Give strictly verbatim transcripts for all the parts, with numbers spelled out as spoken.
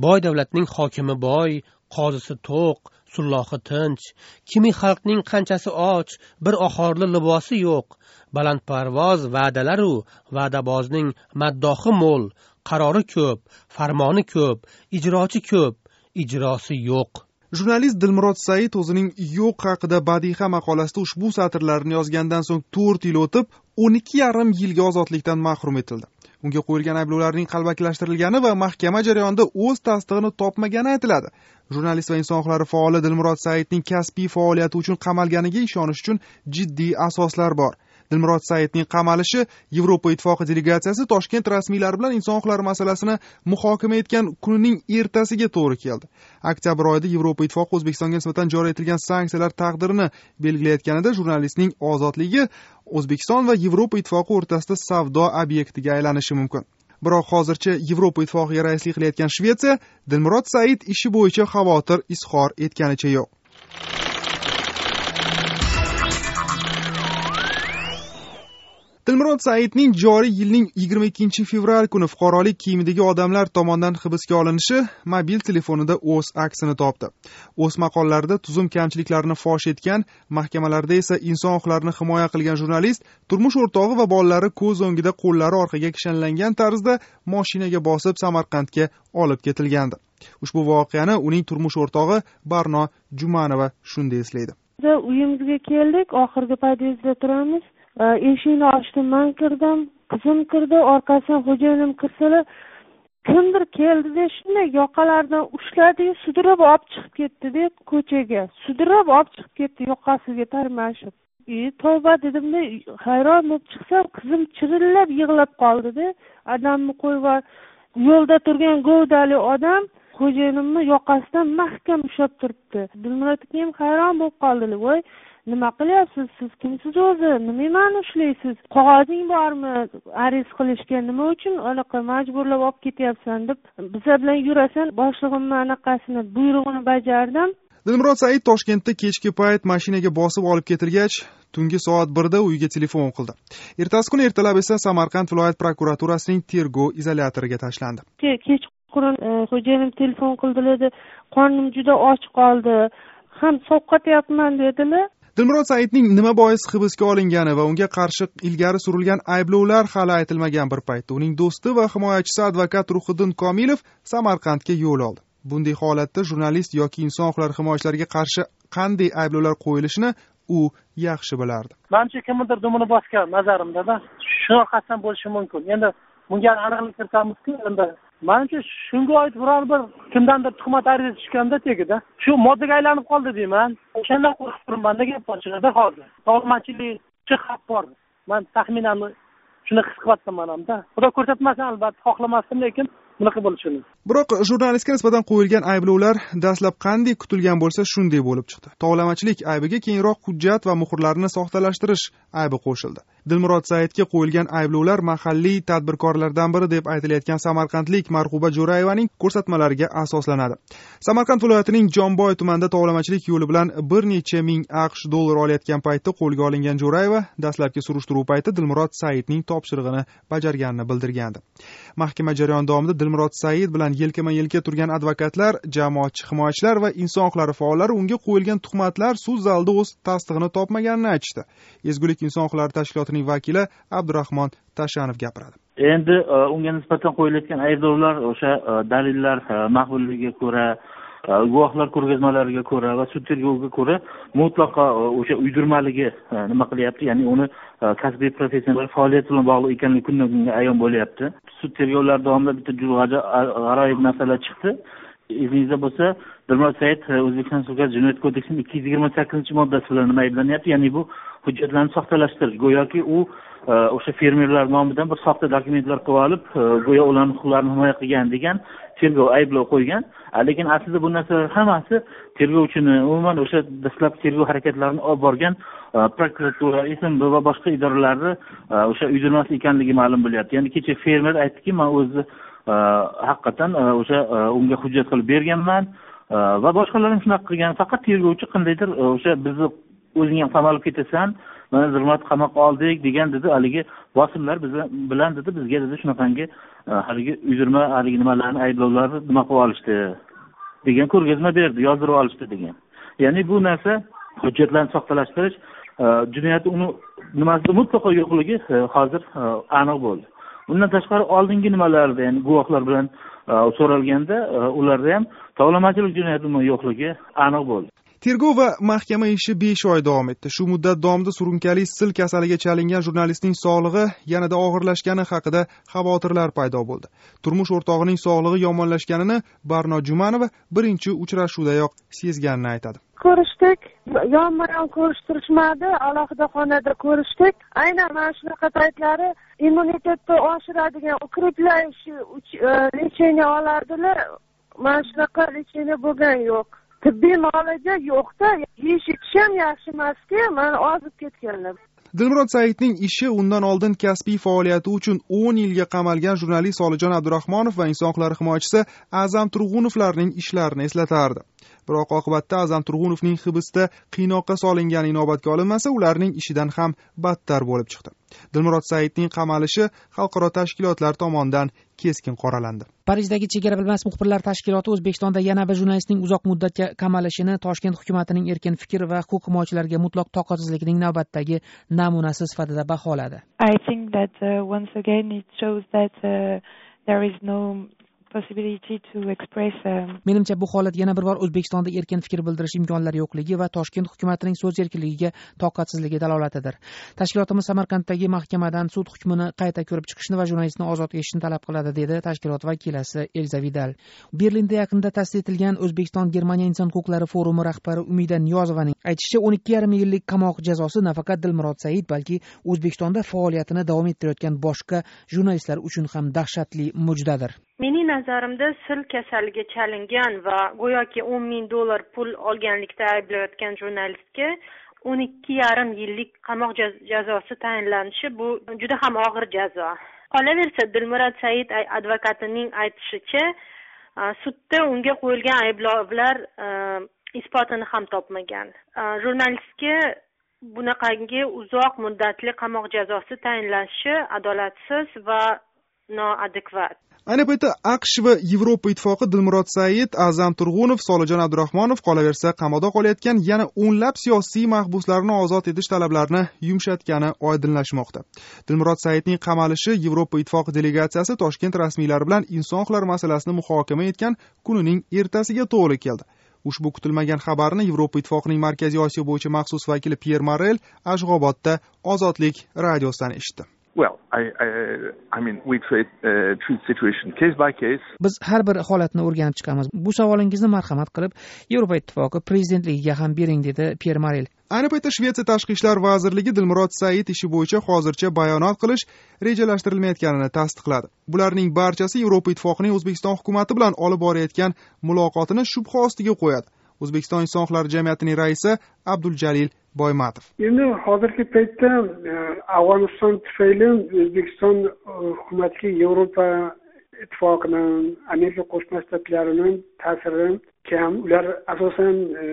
boy davlatning hokimi boy, qozisi to'q, sullohi tinch, kimi xalqning qanchasi och, bir ohorli libosi yo'q, balandparvoz va'dalaru va'dabozning maddohi mo'l, qarori ko'p, farmoni ko'p, ijrochi ko'p, ijrosi yo'q. Jurnalist Dilmurod Said o'zining yo'q haqida badiiy maqolasida ushbu satrlarni yozgandan so'ng to'rt yil o'tib, o'n ikki yarim yilga ozodlikdan mahrum etildi. Unga qo'yilgan ayblovlarning qalbakilashtirilgani va mahkama jarayonida o'z tasdig'ini topmagani aytiladi. Jurnalist va inson huquqlari faoli Dilmurod Saidning kasbiy faoliyati uchun qamalganiga ishonish uchun jiddiy asoslar bor. Dilmurod Saidning qamalishi Yevropa Ittifoqi delegatsiyasi Toshkent rasmiylari bilan inson huquqlari masalasini muhokama etgan kunining ertasiga to'g'ri keldi. Oktyabr oyida Yevropa Ittifoqi O'zbekistonga nisbatan joriy etilgan sanksiyalar taqdirini belgilayotganida jurnalistning ozodligi O'zbekiston va Yevropa Ittifoqi o'rtasida savdo obyektiga aylanishi mumkin. Biroq hozircha Yevropa Ittifoqiga raislik qilayotgan Shvetsiya Dilmurod Said ishi bo'yicha xavotir izhor etganicha yo'q. Dilmurod Saidning joriy yilning yigirma ikkinchi fevral kuni fuqarolik kiyimidagi odamlar tomonidan hibsga olinishi mobil telefonida o'z aksini topdi. O'z maqolalarida tuzum kamchiliklarni fosh etgan, mahkamalarda esa inson huquqlarini himoya qilgan jurnalist turmush o'rtog'i va bolalari ko'z o'ngida qo'llari orqaga kishanlangan tarzda mashinaga bosib Samarqandga olib ketilgandi. Ushbu voqeani uning turmush o'rtog'i Barno Jumanova shunday eslaydi. Uyimizga keldik, oxirgi podyezdda turamiz. Eshikni ochdim, men kirdim, qizim kirdi, orqasidan xo'jayinim kirsalar, kimdir keldi-da, shunday yoqalaridan ushladi, sudrab olib chiqib ketdi-da ko'chaga. Sudrab olib chiqib ketdi yoqasiga tarmashib. E, tavba dedim-da, hayron bo'lib chiqsam, qizim chirillab yig'lab qoldi-da. Odamni qo'yib, yo'lda turgan govdali odam xo'jayinimni yoqasidan mahkam ushlab turibdi. Dilmurodga ham hayron bo'lib qoldilar. Voy, nima qilyapsiz? Siz kimsiz o'zi? Nima meni ushlaysiz? Qog'ozing bormi? Ariz qilishga nima uchun anaqa majburlab olib ketyapsan deb biza bilan yurasan, boshlig'imni anaqasini buyrug'ini bajardim. Dilmurod Said Toshkentda kechki payt mashinaga bosib olib ketilgach, tungi soat birda uyiga telefon qildi. Ertasi kuni ertalab esa Samarqand viloyat prokuraturasining tergov izolyatoriga tashlandi. Kechqurun xo'jayinim telefon qildilar, qornim juda och qoldi, ham sovqotyapman dedilar. Dilmurod Saidning nima bois hibsga olingani va unga qarshi ilgari surilgan ayblovlar hali aytilmagan bir paytda uning do'sti va himoyachisi advokat Ruhiddin Komilov Samarqandga yo'l oldi. Bunday holatda jurnalist yoki inson huquqlari himoyachilariga qarshi qanday ayblovlar qo'yilishini u yaxshi bilardi. Menimcha kimdir dumini bosgan nazarimda-da. Shunaqasidan bo'lishi mumkin. Endi bunga aniqlik kiritamiz-ku, endi menimcha shunga oid biror bir kimdandir tuhmat ariza tushganda tegida shu moddaga aylanib qoldi deyman. O'shandan qo'rqib turibman, gap ochig'ida hozir. Tog'machilik xavf bor. Men taxminan shuni his qilyapman menimda. Xudo ko'rsatmasin, albatta xohlamasdim, lekin bunaqa bo'lishini. Biroq jurnalistga nisbatan qo'yilgan ayblovlar dastlab qanday kutilgan bo'lsa, shunday bo'lib chiqdi. Tovlamachilik aybiga keyinroq hujjat va muhrlarni soxtalashtirish aybi qo'shildi. Dilmurod Saidga qo'yilgan ayblovlar mahalliy tadbirkorlardan biri deb aytilayotgan samarqandlik Marhuba Jo'rayevaning ko'rsatmalariga asoslanadi. Samarqand viloyatining Jonboy tumanida tovlamachilik yo'li bilan bir necha ming AQSh dollar olayotgan paytda qo'lga olingan Jo'rayeva dastlabki surishtiruv payti Dilmurod Saidning topshirig'ini bajarganini bildirgandi. Mahkama jarayoni davomida Dilmurod Said bilan yelkama-yelka turgan advokatlar, jamoatchi himoyachilar va inson huquqlari faollari unga qo'yilgan tuhmatlar sud zalida o'z tasdig'ini topmaganini aytishdi. Ezgulik inson huquqlari tashkilotining vakili Abdurahmon Tashanov gapiradi. Endi unga nisbatan qo'yilayotgan ayblovlar o'sha dalillar maqbulligiga ko'ra, guvohlar ko'rgazmalariga ko'ra va sud tergoviga ko'ra mutlaqo o'sha uydirmaligi nima qilyapti, ya'ni uni kasbiy professional faoliyat bilan bog'liq ekanligi kundan kunga ayon bo'lyapti. Sud tergovlari davomida bitta juda g'aroyib masala chiqdi. Esingizda bo'lsa, Dilmurod Said O'zbekiston Respublikasi Jinoyat kodeksining ikki yuz yigirma sakkizinchi moddasi bilan nima ayblanyapti? Ya'ni bu hujjatlarni soxtalashtirish, go'yoki u o'sha fermerlar nomidan bir soxta dokumentlar qilib olib, go'yo ularning huquqlarini himoya qilgan degan tergov ayblov qo'ygan. Lekin aslida bu narsalar hammasi tergovchini, umuman o'sha dastlabki tergov harakatlarini olib borgan prokuratura, S M B va boshqa idoralarni o'sha uydirmasi ekanligi ma'lum bo'lyapti. Ya'ni kecha fermer aytdiki, men o'zi haqiqatan o'sha unga hujjat qilib berganman va boshqalar ham shunaqa qilgan. Faqat tergovchi qandaydir o'sha bizni o'zing ham qamalib ketasan, mana Zulmat qamoqqa oldik degan dedi, haligi bosimlar bilan dedi bizga dedi shunaqangi haligi uydirma haligi nimalarni ayblovlarni nima qilib olishdi degan ko'rgazma berdi, yozdirib olishdi degan. Ya'ni bu narsa hujjatlarni soxtalashtirish jinoyat uni nimasida mutlaqo yo'qligi hozir aniq bo'ldi. Bundan tashqari oldingi nimalarda, ya'ni guvohlar bilan so'ralganda ularda ham tovlamachilik jinoyati yo'qligi aniq bo'ldi. Tergov va mahkama ishi besh oy davom etdi. Shu muddat davomida surunkali sil kasaliga chalingan jurnalistning sog'lig'i yanada og'irlashgani haqida xavotirlar paydo bo'ldi. Turmush o'rtog'ining sog'lig'i yomonlashganini Barno Jumanova birinchi uchrashuvdayoq sezganini aytadi. Ko'rishdik, yonma-yon ko'rishtirishmadi, alohida xonada ko'rishdik. Aynan mana shunaqa paytlari immunitetni oshiradigan ukreplash lecheniya olardilar. Mana shunaqa lecheniya bo'lgan yo'q. Tibbiy muolaja yo'qda, yeyish ham yaxshi emas-ku, men ozib ketganlar. Dilmurod Saidning ishi undan oldin kasbiy faoliyati uchun o'n yilga qamalgan jurnalist Solijon Abdurahmonov va inson huquqlari himoyachisi A'zam Turg'unovlarning ishlarini eslatardi. Biroq oqibatda A'zam Turg'unovning hibsda qiynoqqa solingani inobatga olinmasa, ularning ishidan ham battar bo'lib chiqdi. Dilmurod Saidning qamalishi xalqaro tashkilotlar tomonidan keskin qoralandi. Parijdagi chegara bilmas muxbirlar tashkiloti O'zbekistonda yana bir jurnalistning uzoq muddatga qamalishini Toshkent hukumatining erkin fikr va huquq himoyachilariga mutlaq toqatsizligining navbatdagi namunasi sifatida baholadi. I think that uh, once again it shows that uh, there is no possibility to express um... Menimcha bu holat yana bir bor O'zbekistonda erkin fikr bildirish imkonlari yo'qligi va Toshkent hukumatining so'z erkinligiga toqatsizligi dalolatidir. Tashkilotimiz Samarqanddagi mahkamadan sud hukmini qayta ko'rib chiqishni va jurnalistni ozod etishni talab qiladi, dedi tashkilot vakilasi Elza Vidal. Berlinda yaqinda ta'sis etilgan O'zbekiston Germaniya inson huquqlari forumi rahbari Umida Niyozovaning aytishicha, o'n ikki yarim yillik qamoq jazosi nafaqat Dilmurod Said, balki O'zbekistonda faoliyatini davom ettirayotgan boshqa jurnalistlar uchun ham dahshatli mujdadir. Mening nazarimda sil kasaliga chalingan va go'yoki o'n ming dollar pul olganlikda ayblayotgan jurnalistga o'n ikki yarim yillik qamoq jazosi tayinlanishi bu juda ham og'ir jazo. Qolaversa, Dilmurod Said advokatining aytishicha, sudda unga qo'yilgan ayblovlar isbotini ham topmagan. Jurnalistga bunaqangi uzoq muddatli qamoq jazosi tayinlanishi adolatsiz va noadekvat. Ayni paytda AQSh va Yevropa ittifoqi Dilmurod Said, A'zam Turg'unov, Solijon Abdurahmonov, qolaversa qamoqda qolayotgan yana o'nlab siyosiy mahbuslarni ozod etish talablarini yumshatgani oydinlashmoqda. Dilmurod Saidning qamalishi Yevropa ittifoqi delegatsiyasi Toshkent rasmiylari bilan inson huquqlari masalasini muhokama etgan kunining ertasiga to'g'ri keldi. Ushbu kutilmagan xabarni Yevropa ittifoqining Markaziy Osiyo bo'yicha maxsus vakili Pierre Morel Ashg'obodda Ozodlik radiosidan eshitdi. Well, I, I, I mean, we treat, uh, treat situation case by case. Biz har bir holatni o'rganib chiqamiz. Bu savolingizni marhamat qilib Yevropa ittifoqi prezidentligiga ham bering, dedi Pierre Morel. Ayni paytda Shvetsiya Tashqi ishlar vazirligi Dilmurod Said ishi bo'yicha hozircha bayonot qilish rejalashtirilmayotganini tasdiqladi. Bularning barchasi Yevropa ittifoqining O'zbekiston hukumati bilan olib borayotgan muloqotini shubha ostiga qo'yadi. O'zbekiston inson huquqlari jamiyatining raisi Abduljalil Boymatov. Endi hozirgi paytda Afg'oniston tufayli O'zbekiston hukumatiga Yevropa ittifoqining, Amerika Qo'shma Shtatlarining ta'siri kam. Ular asosan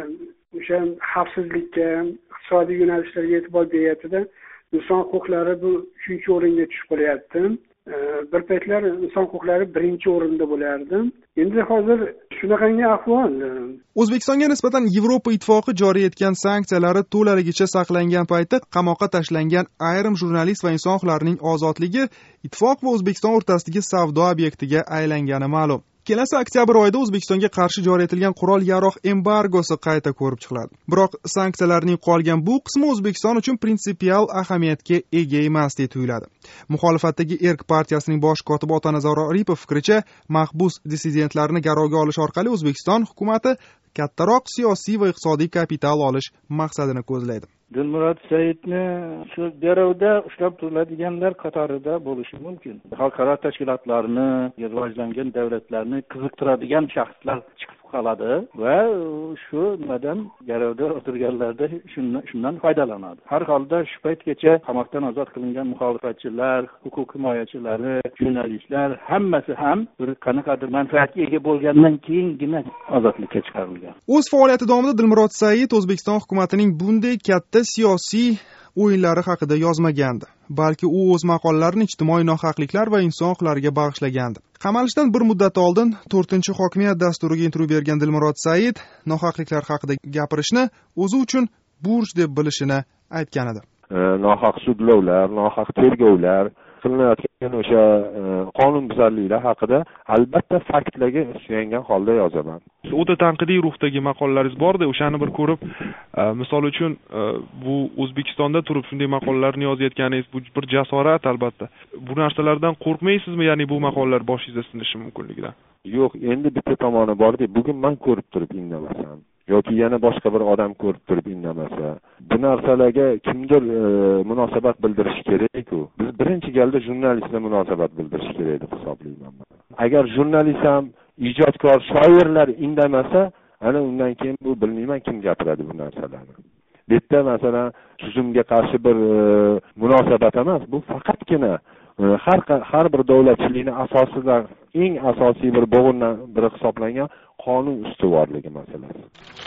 o'sha xavfsizlikka, iqtisodiy yo'nalishlarga e'tibor beryapti-da. Inson huquqlari bu uchinchi o'ringa tushib qolyapti. Bir paytlar inson huquqlari birinchi o'rinda bo'lardi. Endi hozir shunaqangi ahvol. O'zbekistonga nisbatan Yevropa ittifoqi joriy etgan sanksiyalari to'laligicha saqlangan paytda qamoqqa tashlangan ayrim jurnalist va inson huquqlarining ozodligi ittifoq va O'zbekiston o'rtasidagi savdo obyektiga aylangani ma'lum. Kelasi oktyabr oyida O'zbekistonga qarshi joriy etilgan qurol-yarog' embargosi qayta ko'rib chiqiladi. Biroq sanksiyalarning qolgan bu qismi O'zbekiston uchun prinsipial ahamiyatga ega emas deb tuyuladi. Muxolifatdagi Erk partiyasining bosh kotibi Otanazar Aripov fikricha, mahbus dissidentlarni garovga olish orqali O'zbekiston hukumati kattaroq siyosiy va iqtisodiy kapital olish maqsadini ko'zlaydi. Dilmurod Saidni shu garovda ushlab turiladiganlar qatorida bo'lishi mumkin. Xalqaro tashkilotlarni, rivojlangan davlatlarni qiziqtiradigan shaxslar chiqib qoladi va shu nimadan garovda o'tirganlarda shundan shundan foydalanadi. Har holda shu paytgacha qamoqdan ozod qilingan muxolifatchilar, huquq himoyachilari, jurnalistlar hammasi ham bir qanaqadir manfaatga ega bo'lgandan keyingina ozodlikka chiqarilgan. O'z faoliyati davomida Dilmurod Said O'zbekiston hukumatining bunday katta siyosiy o'yinlari haqida yozmagandi, balki u o'z maqolalarini ijtimoiy nohaqliklar va inson huquqlariga bag'ishlagandi. Qamalishdan bir muddat oldin to'rtinchi hokimiyat dasturiga intervyu bergan Dilmurod Said nohaqliklar haqida gapirishni o'zi uchun burch deb bilishini aytgan edi. Nohaq sudlovlar, nohaq tergovlar qilinayotgan o'sha qonunbuzarliklar haqida albatta faktlarga suyangan holda yozaman. O'ta tanqidiy ruhdagi maqolalaringiz bor-da, o'shani bir ko'rib, misol uchun bu O'zbekistonda turib shunday maqolalarni yozayotganingiz bu bir jasorat albatta. Bu narsalardan qo'rqmaysizmi, ya'ni bu maqolalar boshingizda sinishi mumkinligidan? Yo'q, endi bitta tomoni bor-da, bugun men ko'rib turib indamasam yoki yana boshqa bir odam ko'rib turib indamasa, bu narsalarga kimdir e, munosabat bildirish kerak-ku. Biz birinchi galda jurnalistga munosabat bildirish kerak deb hisoblayman. Agar jurnalist ham, ijodkor, shoirlar indamasa, ana undan keyin bu bilmayman kim gapiradi bu narsalarni. Bu yerda masalan tuzumga qarshi bir e, munosabat emas, bu faqatgina e, har har bir davlatchilikning asosidan eng asosiy bir bo'g'indan biri hisoblangan qonun ustuvorligi masalasi.